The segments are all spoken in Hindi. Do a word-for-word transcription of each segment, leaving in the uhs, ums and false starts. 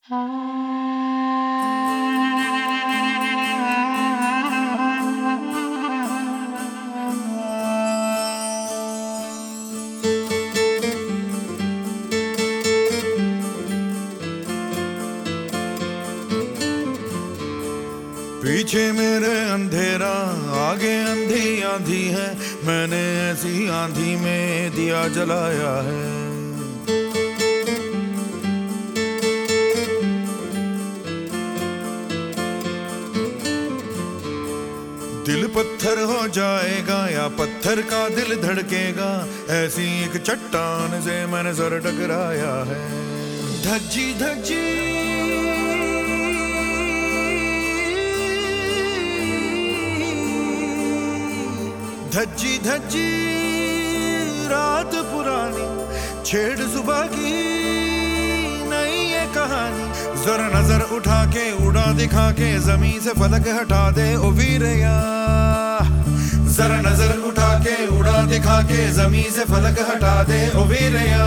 पीछे मेरे अंधेरा आगे अंधी आंधी है, मैंने ऐसी आंधी में दिया जलाया है। दिल पत्थर हो जाएगा या पत्थर का दिल धड़केगा, ऐसी एक चट्टान से मैंने सर टकराया है। धज्जी धज्जी धज्जी धज्जी रात पुरानी, छेड़ सुबह की नई ये कहानी। जरा नजर उठा के उड़ा दिखा के जमीन से फलक हटा दे ओ वीरया। जरा नजर उठा के उड़ा दिखा के जमीन से फलक हटा दे ओ वीरया।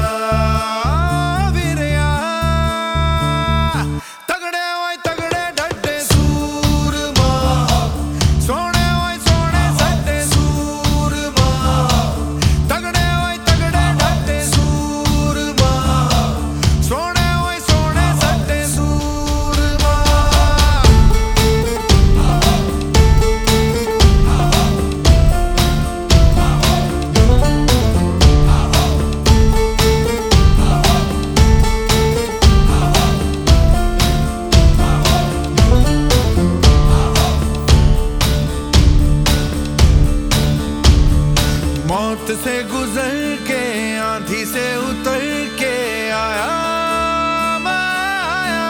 मौत से गुजर के आंधी से उतर के आया मैं आया।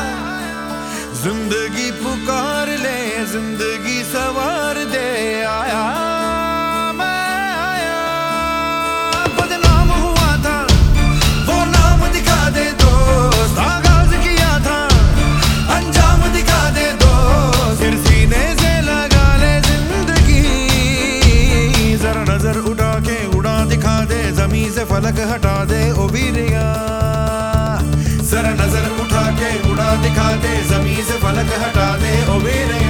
जिंदगी पुकार ले जिंदगी सवार दे आया मैं आया। बदनाम हुआ था वो नाम दिखा दे दोस्त, आगाज किया था अंजाम दिखा दे दोस्त। फिर सीने से लगा ले जिंदगी, जरा नजर उठा के उड़ा दिखा दे जमीन से फलक हटा दे ओ वीरया। जरा नजर उठा के उड़ा दिखा दे जमीन से फलक हटा दे ओ वीरया।